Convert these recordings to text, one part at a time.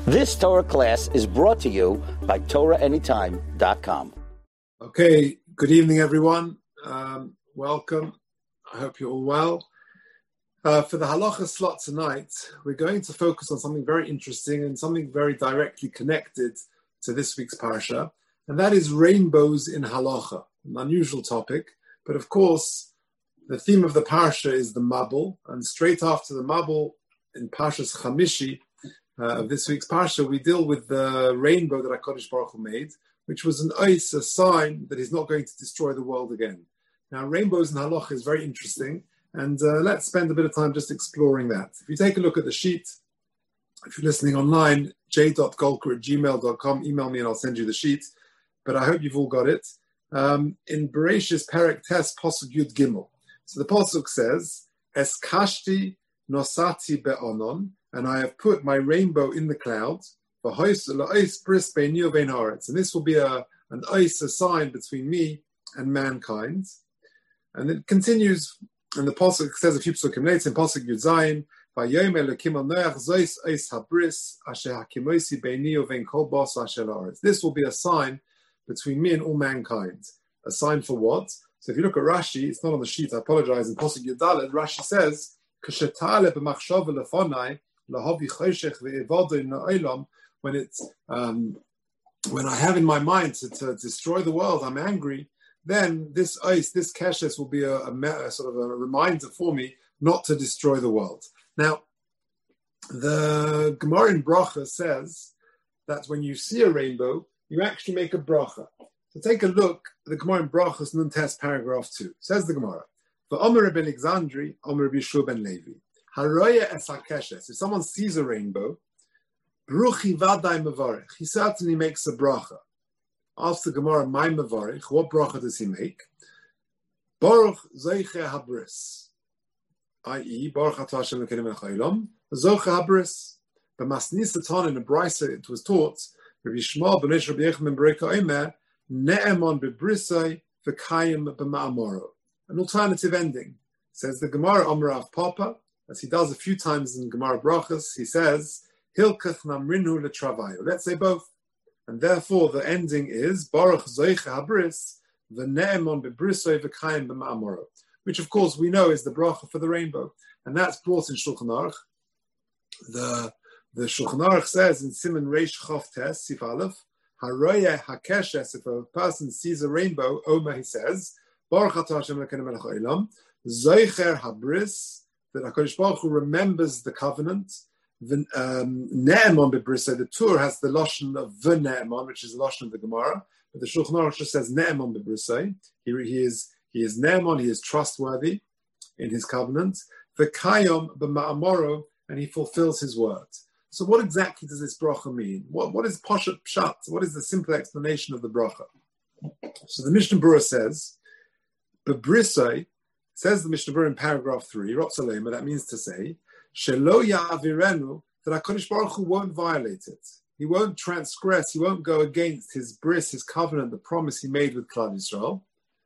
This Torah class is brought to you by TorahAnytime.com. Okay, good evening, everyone. Welcome. I hope you're all well. For the halacha slot tonight, we're going to focus on something very interesting and something very directly connected to this week's parsha, and that is rainbows in halacha, an unusual topic. But of course, the theme of the parsha is the Mabul, and straight after the Mabul in Parshas Chamishi of this week's parsha, we deal with the rainbow that HaKadosh Baruch Hu made, which was an ois, a sign that he's not going to destroy the world again. Now, rainbows in halacha is very interesting, and let's spend a bit of time just exploring that. If you take a look at the sheet, if you're listening online, j.golker@gmail.com, email me and I'll send you the sheet, but I hope you've all got it. In Bereshis Perek Tes Pasuk Yud Gimel. So the Pasuk says, Eskashti nosati be'onon, and I have put my rainbow in the clouds, and this will be an ois, a sign between me and mankind. And it continues, and the Pasuk says a few psukim later in Pasuk Yud Zayin, this will be a sign between me and all mankind. A sign for what? So if you look at Rashi, it's not on the sheet, I apologize, in Pasuk Yud Daled, Rashi says, when I have in my mind to destroy the world, I'm angry, then this ice, this keshes will be a sort of a reminder for me not to destroy the world. Now, the Gemara in Bracha says that when you see a rainbow, you actually make a bracha. So take a look at the Gemara in Brachas Nun Tes paragraph 2. Says the Gemara, for Omer ben Alexandri, Omer Bishur ben Levi, Haroya es hakeshes. If someone sees a rainbow, Bruchi vaday mevarich, he certainly makes a bracha. Asks the Gemara, my mevarich, what bracha does he make? Baruch zeiche habris, i.e., Baruch atah Hashem Elokeinu melech haolam, zoche habris. The Masnis Satan in the Brisa, it was taught, Rabbi Shmuel ben Rabbi Yechim ben Bereka Omer, ne'emon bebrisai v'kayim b'ma'amoro. An alternative ending. Says the Gemara Amrav Papa, as he does a few times in Gemara Brachas, he says, Hilkach namrinu letravayo. Let's say both. And therefore the ending is, Baruch zoiche habris, v'ne'emon bebrisoi v'kayim b'ma'amoro. Which of course we know is the bracha for the rainbow. And that's brought in Shulchan Aruch. The Shulchan Aruch says in Siman Reish Chof Tes, Sif Aleph, Haroye hakeshes, if a person sees a rainbow, Omer, he says, Baruch atah Hashem Elokeinu melech haolam, zoicher habris, that HaKadosh Baruch Hu remembers the covenant. Ne'emon bebrisai, the Tur has the lashon of v'ne'emon, which is the lashon of the Gemara, but the Shulchan Aruch just says ne'emon bebrisai. He is ne'emon, he is trustworthy in his covenant. V'kayom b'ma'amoro, and he fulfills his word. So what exactly does this bracha mean? What is Pashat Pshat? What is the simple explanation of the bracha? So the Mishnah Berurah says, bebrisai, says the Mishnah Berurah in paragraph 3, Rotzalema, that means to say, Shelo ya'avirenu, that HaKadosh Baruch Hu won't violate it. He won't transgress, he won't go against his bris, his covenant, the promise he made with Klal Yisrael.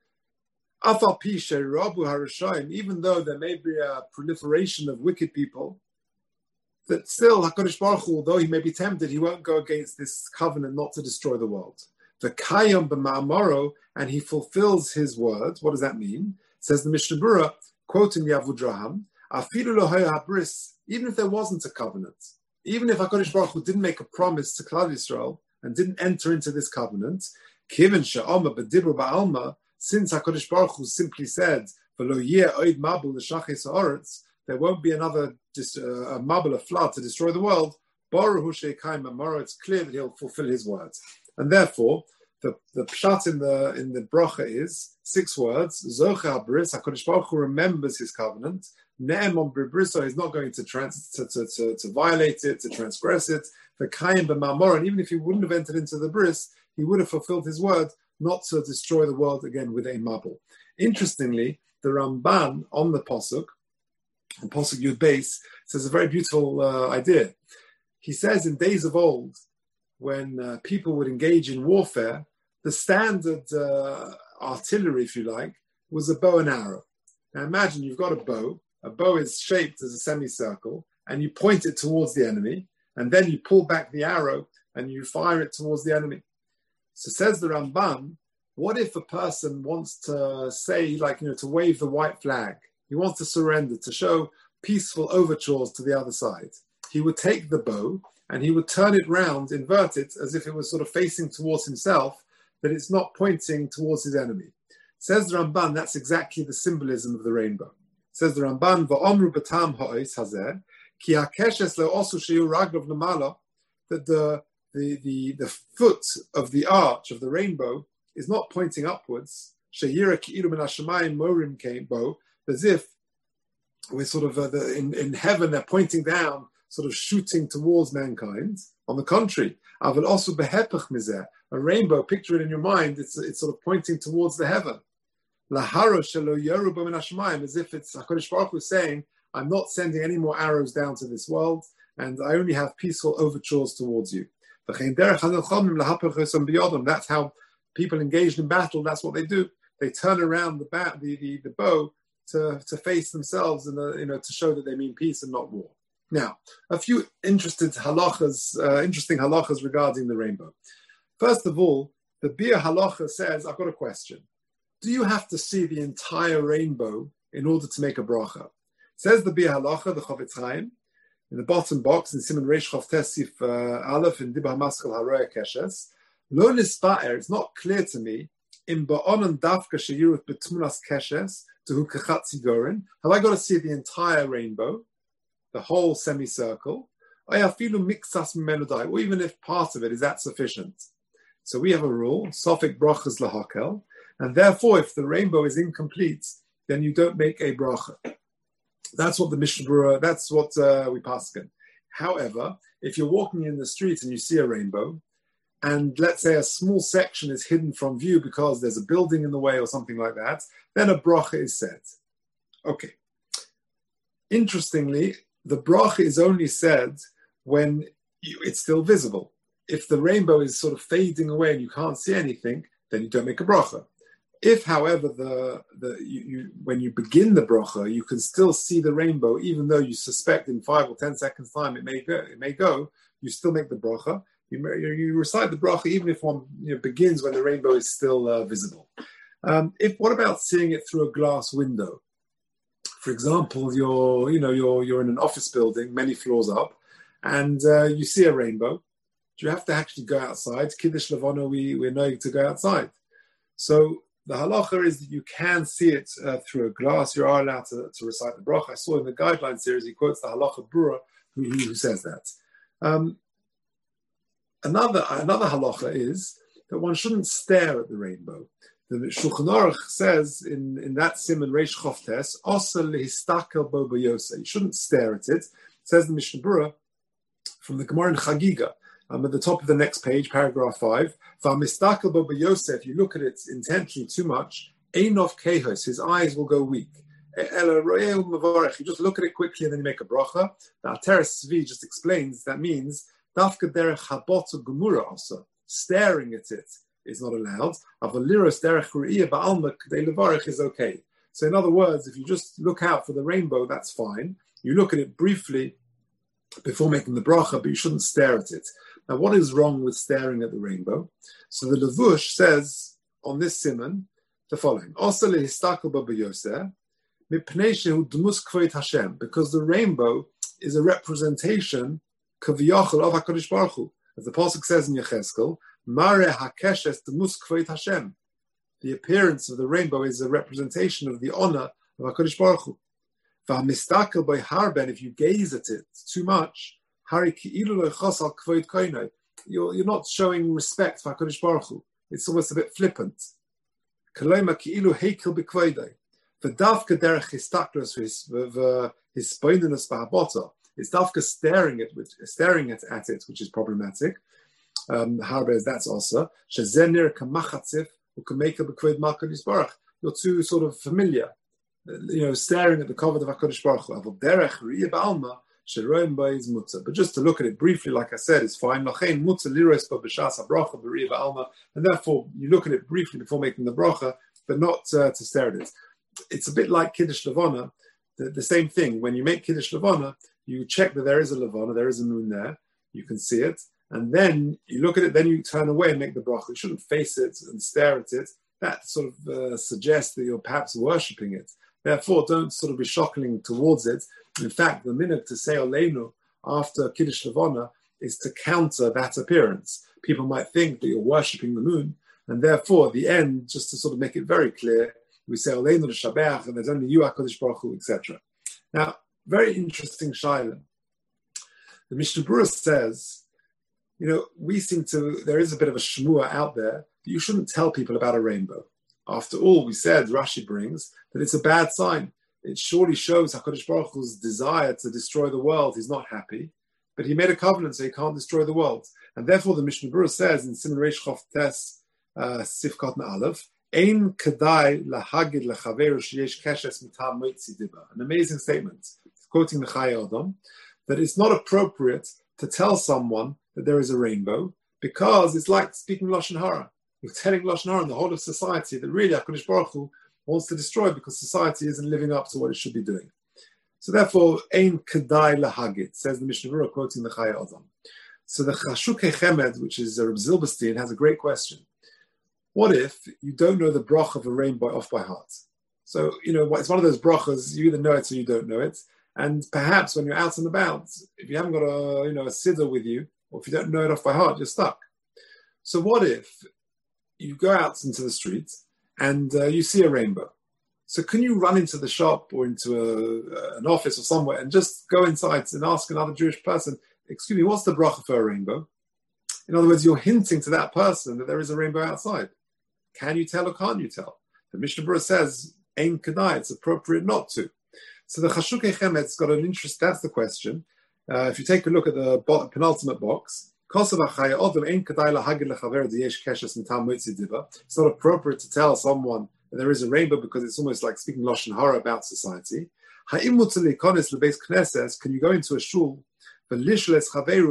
Afal pi she'rabu harashayim, even though there may be a proliferation of wicked people, that still HaKadosh Baruch Hu, although he may be tempted, he won't go against this covenant not to destroy the world. The kayom b'ma'amaro, and he fulfills his words. What does that mean? Says the Mishnah Berurah, quoting the Avudraham, Afilu lo haya habris, even if there wasn't a covenant, even if HaKadosh Baruch Hu didn't make a promise to Klal Yisrael and didn't enter into this covenant, kiven she'oma b'dibur ba'alma, since HaKadosh Baruch Hu simply said, v'lo yeh oid mabul l'shachis ha'aretz, there won't be another a mabul, a flood to destroy the world, baruch hu she'ekayim amaro, it's clear that he'll fulfill his words. And therefore, the pshat in the bracha is 6 words. Zoche habris, HaKadosh Baruch Hu remembers his covenant. Ne'emon b'briso, he's not going to violate it, to transgress it. V'kayim b'ma'amor, and even if he wouldn't have entered into the bris, he would have fulfilled his word not to destroy the world again with a mabul. Interestingly, the Ramban on the Pasuk, on Pasuk Yud Beis, says a very beautiful idea. He says in days of old, when people would engage in warfare, the standard artillery, if you like, was a bow and arrow. Now imagine you've got a bow is shaped as a semicircle, and you point it towards the enemy, and then you pull back the arrow and you fire it towards the enemy. So says the Ramban, what if a person wants to say, to wave the white flag? He wants to surrender, to show peaceful overtures to the other side. He would take the bow and he would turn it round, invert it, as if it was sort of facing towards himself, that it's not pointing towards his enemy. Says the Ramban, that's exactly the symbolism of the rainbow. Says the Ramban, V'omru b'tam ha'ois hazeh, ki ha'keshes le'osu sheyu raglov l'mala, that the foot of the arch of the rainbow is not pointing upwards, sheyira ki'ilu min hashamayim morim came bow, as if we're sort of in heaven, they're pointing down, sort of shooting towards mankind. On the contrary, aval also behepach mizeh, a rainbow, picture it in your mind, it's sort of pointing towards the heaven. Laharo shelo yoru bo min hashamayim, as if it's HaKadosh Baruch Hu saying, I'm not sending any more arrows down to this world, and I only have peaceful overtures towards you. That's how people engaged in battle, that's what they do. They turn around the bow to face themselves and to show that they mean peace and not war. Now, a few interesting halachas regarding the rainbow. First of all, the Bir Halacha says, I've got a question. Do you have to see the entire rainbow in order to make a bracha? Says the Bir Halacha, the Chofetz Chaim, in the bottom box in Siman Reish Chof Tesif Aleph in Dibah Maskal Haroya Keshes, Lo Nispaer, it's not clear to me, in Ba'onan Dafka Sheyirut Betmunas Keshes, to Hukachatzi Gorin, have I got to see the entire rainbow, the whole semicircle, or even if part of it, is that sufficient? So we have a rule, Sofik Brachas Lahakel, and therefore if the rainbow is incomplete, then you don't make a bracha. That's what the Mishnah Berurah, that's what we paskin. However, if you're walking in the street and you see a rainbow, and let's say a small section is hidden from view because there's a building in the way or something like that, then a bracha is said. Okay. Interestingly, the bracha is only said when it's still visible. If the rainbow is sort of fading away and you can't see anything, then you don't make a bracha. If, however, when you begin the bracha, you can still see the rainbow, even though you suspect in 5 or 10 seconds' time it may go, you still make the bracha. You recite the bracha even if one begins when the rainbow is still visible. What about seeing it through a glass window? For example, you're in an office building, many floors up, and you see a rainbow. Do you have to actually go outside? Kiddush Levana, we're knowing to go outside. So the halacha is that you can see it through a glass. You are allowed to recite the bracha. I saw in the guideline series, he quotes the halacha Berurah who says that. Another halacha is that one shouldn't stare at the rainbow. The Shulchan Aruch says in that siman Reish Chof Tes, Osa lehistakel bo b'yoseh. You shouldn't stare at it. Says the Mishnah Berurah from the Gemara in Chagiga. At the top of the next page, paragraph 5. V'amistakel bo b'yoseh. If you look at it intently too much, einov kehos, his eyes will go weak. You just look at it quickly and then you make a bracha. The Ateres Tzvi just explains that means dafka derech habotu gemura also. Staring at it is not allowed. Avaliros derech ru'iyah ba'alma k'dei levarech is okay. So in other words, if you just look out for the rainbow, that's fine. You look at it briefly before making the bracha, but you shouldn't stare at it. Now, what is wrong with staring at the rainbow? So the Levush says on this siman the following: Osa lehistakel bo b'yoseh mipnei shehu dmus kvoid Hashem, because the rainbow is a representation kaviyachol of HaKadosh Baruch Hu. As the pasuk says in Yecheskel, Mare hakeshes dmus kvoid Hashem. The appearance of the rainbow is a representation of the honor of HaKadosh Baruch Hu. V'hamistakel by harben, if you gaze at it too much, hari ki'ilu lo'chos al kvoid koinoi, you're not showing respect for HaKadosh Baruch Hu. It's almost a bit flippant. Kaloima ki'ilu heikel b'kvoidoi. V'davka derech histaklos his spoinenus b'habota. It's dafka staring at it, which is problematic. Harbe, that's also shezenir kamachatzif u'kameikel b'kvoid malchus baruch. You're too sort of familiar. Staring at the cover of HaKadosh Baruch Hu. But just to look at it briefly, like I said, is fine. And therefore, you look at it briefly before making the bracha, but not to stare at it. It's a bit like Kiddush Levana, the same thing. When you make Kiddush Levana, you check that there is a Levana, there is a moon there. you can see it, and then you look at it, then you turn away and make the bracha. You shouldn't face it and stare at it. That sort of suggests that you're perhaps worshipping it. Therefore, don't sort of be shockling towards it. In fact, the minhag to say Aleinu after Kiddush Levana is to counter that appearance. People might think that you're worshipping the moon, and therefore, at the end, just to sort of make it very clear, we say Aleinu l'shabeach, and there's only you, HaKadosh Baruch Hu, etc. Now, very interesting shaila. The Mishnah Berurah says, there is a bit of a shmua out there that you shouldn't tell people about a rainbow. After all, we said, Rashi brings, that it's a bad sign. It surely shows HaKadosh Baruch Hu's desire to destroy the world. He's not happy, but he made a covenant so he can't destroy the world. And therefore, the Mishnah Berurah says in Siman Reish Chof Tes Sif Katan Aleph, Ein kedai lahagid lechaveru sheyesh keshes mitam moitzi diba. An amazing statement, quoting the Chayei Adam, that it's not appropriate to tell someone that there is a rainbow because it's like speaking Lashon Hara. You're telling Lashon Hara and the whole of society that really HaKadosh Baruch Hu wants to destroy because society isn't living up to what it should be doing. So therefore, Ein kedai lahagid, says the Mishnah Berurah, quoting the Chayei Adam. So the Chashukei Chemed, which is Reb Zilberstein, has a great question. What if you don't know the bracha of a rainbow off by heart? So, it's one of those brachas, you either know it or you don't know it. And perhaps when you're out and about, if you haven't got a siddur with you, or if you don't know it off by heart, you're stuck. So what if you go out into the street and you see a rainbow? So can you run into the shop or into an office or somewhere and just go inside and ask another Jewish person, excuse me, what's the bracha for a rainbow? In other words, you're hinting to that person that there is a rainbow outside. Can you tell or can't you tell? The Mishnah Berurah says, Ein kedai, it's appropriate not to. So the Chashukei Chemed's got an interest, that's the question. If you take a look at the penultimate box, it's not appropriate to tell someone that there is a rainbow because it's almost like speaking Lashon Hara about society. Can you go into a shul? What's the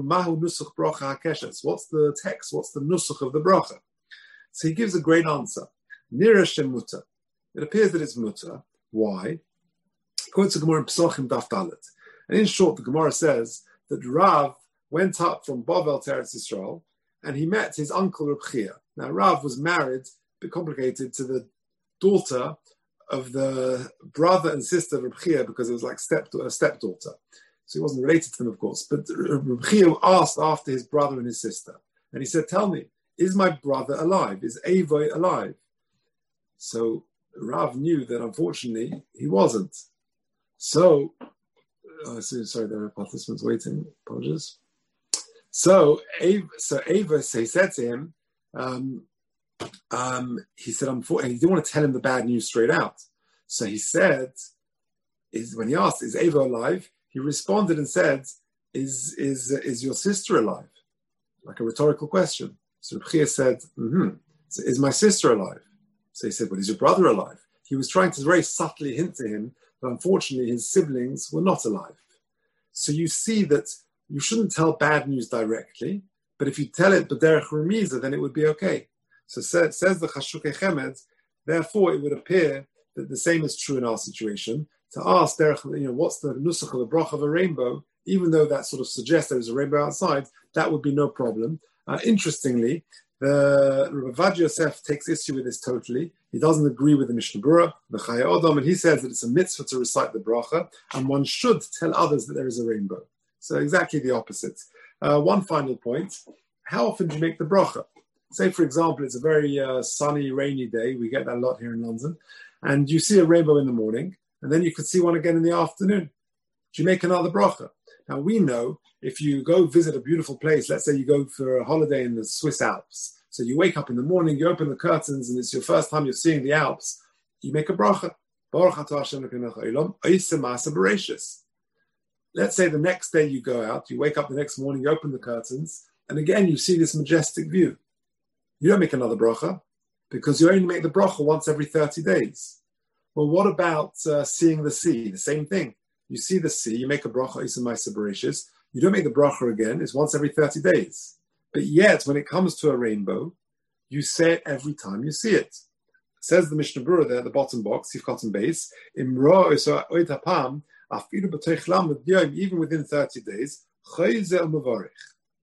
text? What's the nusach of the bracha? So he gives a great answer. Nira shemuta. It appears that it's muta. Why? Quotes the Gemara in Pesachim Daf Dalet. And in short, the Gemara says that Rav went up from Bavel to Eretz Yisrael and he met his uncle Reb Chia. Now, Rav was married, a bit complicated, to the daughter of the brother and sister of Reb Chia because it was like a stepdaughter. So he wasn't related to them, of course. But Reb Chia asked after his brother and his sister. And he said, tell me, is my brother alive? Is Avoi alive? So Rav knew that unfortunately he wasn't. So, sorry, there are participants waiting. Apologies. So Ava, he said to him, he said, and he didn't want to tell him the bad news straight out. So he said, when he asked, is Ava alive? He responded and said, is your sister alive? Like a rhetorical question. So Reb Chia said, So is my sister alive? So he said, well, is your brother alive? He was trying to very subtly hint to him that unfortunately his siblings were not alive. So you see that you shouldn't tell bad news directly, but if you tell it b'derech remiza, then it would be okay. So says the Chashukei Chemed, therefore it would appear that the same is true in our situation. To ask derech, what's the nusach of the bracha of a rainbow, even though that sort of suggests there is a rainbow outside, that would be no problem. Interestingly, the Rabbi Ovadia Yosef takes issue with this totally. He doesn't agree with the Mishnah Berurah, the Chayei Adam, and he says that it's a mitzvah to recite the bracha, and one should tell others that there is a rainbow. So exactly the opposite. One final point: how often do you make the bracha? Say, for example, it's a very sunny, rainy day. We get that a lot here in London, and you see a rainbow in the morning, and then you could see one again in the afternoon. Do you make another bracha? Now we know if you go visit a beautiful place, let's say you go for a holiday in the Swiss Alps. So you wake up in the morning, you open the curtains, and it's your first time you're seeing the Alps. You make a bracha. Let's say the next day you go out, you wake up the next morning, you open the curtains, and again you see this majestic view. You don't make another bracha because you only make the bracha once every 30 days. Well, what about seeing the sea? The same thing. You see the sea, you make a bracha, you don't make the bracha again, it's once every 30 days. But yet, when it comes to a rainbow, you say it every time you see it. Says the Mishnah Berurah there at the bottom box, Sif Cotton Base, even within 30 days,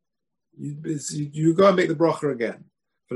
you go and make the bracha again.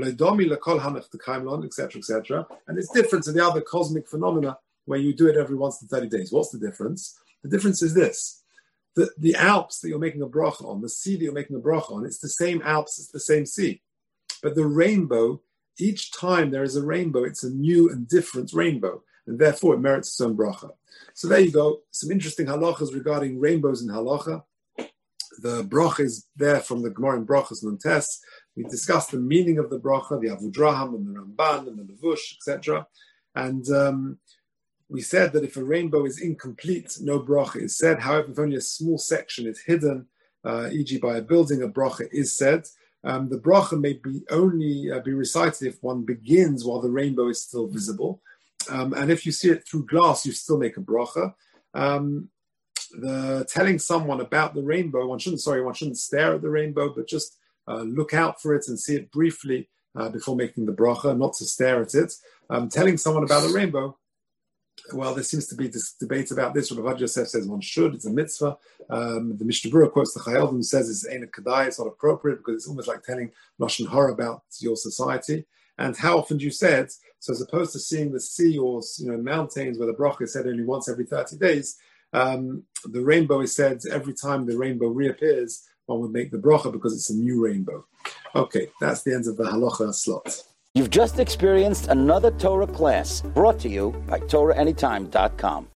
Etc., etc. And it's different to the other cosmic phenomena where you do it every once in 30 days. What's the difference? The difference is this. The Alps that you're making a bracha on, the sea that you're making a bracha on, it's the same Alps, it's the same sea. But the rainbow, each time there is a rainbow, it's a new and different rainbow. And therefore it merits its own bracha. So there you go. Some interesting halachas regarding rainbows in halacha. The bracha is there from the Gemara in Brachas Nuntes. We discussed the meaning of the bracha, the Avudraham and the Ramban and the Levush, etc. And we said that if a rainbow is incomplete, no bracha is said. However, if only a small section is hidden, e.g. by a building, a bracha is said. The bracha may only be recited if one begins while the rainbow is still visible. And if you see it through glass, you still make a bracha. Telling someone about the rainbow, one shouldn't stare at the rainbow, but just look out for it and see it briefly before making the bracha, not to stare at it. Telling someone about the rainbow, well, there seems to be this debate about this. Rabbi Avad Yosef says one should, it's a mitzvah. The Mishnah Berurah quotes the Chayil who says it's Ein Kedai, it's not appropriate because it's almost like telling Lashon Hara about your society. And how often do you say it? So as opposed to seeing the sea or mountains where the bracha is said only once every 30 days, the rainbow is said every time the rainbow reappears, one would make the bracha because it's a new rainbow. Okay, that's the end of the halacha slot. You've just experienced another Torah class brought to you by TorahAnytime.com.